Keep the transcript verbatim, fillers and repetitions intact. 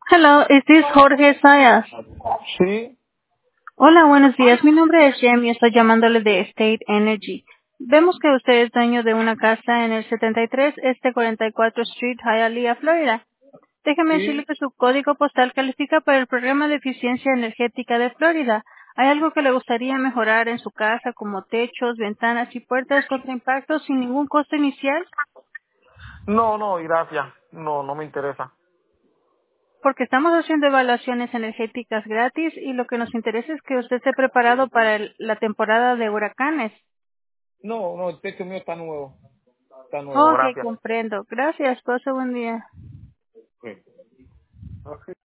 Hello, is this Jorge Sayas? Sí, Hola, buenos días. Mi nombre es Jem y estoy llamándole de State Energy. Vemos que usted es dueño de una casa en el setenta y tres Este cuarenta y cuatro Street, Hialeah, Florida. Déjeme decirle sí. que su código postal califica para el programa de eficiencia energética de Florida. ¿Hay algo que le gustaría mejorar en su casa, como techos, ventanas y puertas contra impacto sin ningún costo inicial? No, no, gracias. No, no me interesa. Porque estamos haciendo evaluaciones energéticas gratis y lo que nos interesa es que usted esté preparado para el- la temporada de huracanes. No, no, el techo mío está nuevo. Está nuevo, Ok, gracias. comprendo. Gracias. Pase buen día. Sí. Ok.